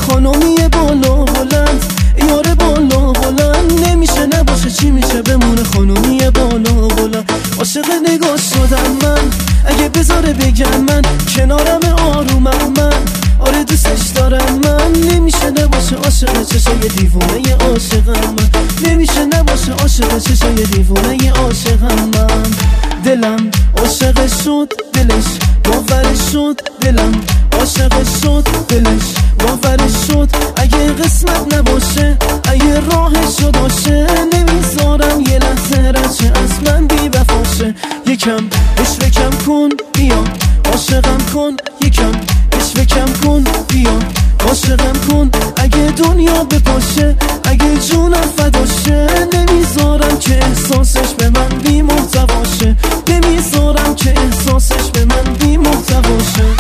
خانومی بالا بلند، یار بالا بلند، نمیشه نباشه چی میشه بمونه خانومی بالا بلند. عاشق نگاه شدم من، اگه بذاره بگم من کنارم آرومم من، آره دوستش دارم من. نمیشه نباشه عاشق چشای دیوونه عاشقم من، نمیشه نباشه عاشق چشای دیوونه عاشقم من. دلم عاشق شد دلش باورش شد، دلم عاشق شد دلش باورش شد. اگه قسمت نباشه اگه راهش رو باشه، نمیذارم یه لحظه رچه از من بی وفاشه. یکم عشق کم کن بیا عاشقم کن، یکم عشق کم کن بیا عاشقم کن. اگه دنیا بپاشه اگه جونم فداشه، نمیذارم که احساسش به من بی محتواشه، نمیذارم که احساسش به من بی محتواشه.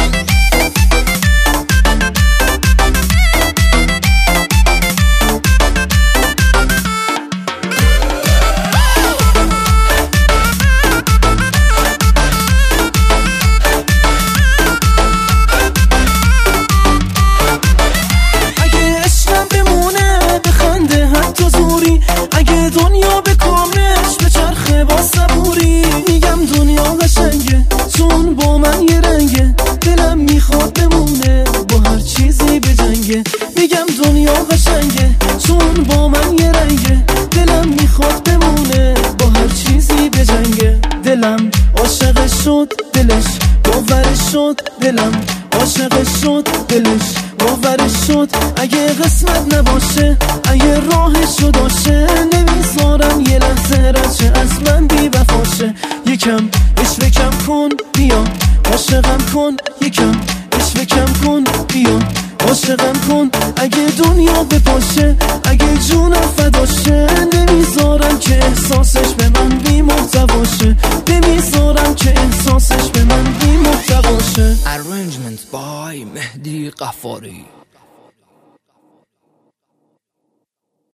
اگه دنیا به کامش به چرخه با صبوری، میگم دنیا قشنگه چون با من یه رنگه، دلم میخواد بمونه با هر چیزی به جنگه. میگم دنیا قشنگه چون با من یه رنگه، دلم میخواد بمونه با هر چیزی به جنگه. دلم عاشق شد دلش باورش شد، دلم عاشق شد دلش باورش شد. اگه قسمت نباشه اگه راهش رو داشه، نمیذارم یه لحظه رچه از من بی وفاشه. یکم عشق کم کن بیا عاشقم کن، یکم عشق کم کن بیا عاشقم کن. اگه دنیا بپاشه اگه جونم فداشه، نمیذارم که احساسش به من بی محتواشه، نمیذارم که احساسش به من بی محتواشه. Arrangement by مهدی قفاری.